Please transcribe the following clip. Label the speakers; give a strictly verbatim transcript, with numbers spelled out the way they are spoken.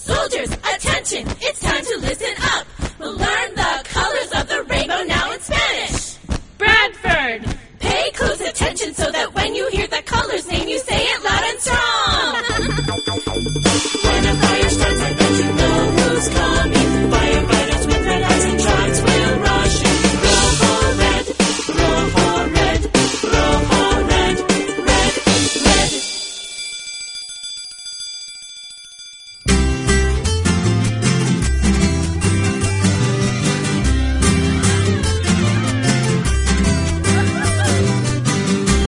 Speaker 1: Soldiers, attention, it's time to listen up. We'll learn the colors of the rainbow now in Spanish.
Speaker 2: Bradford.
Speaker 1: Pay close attention so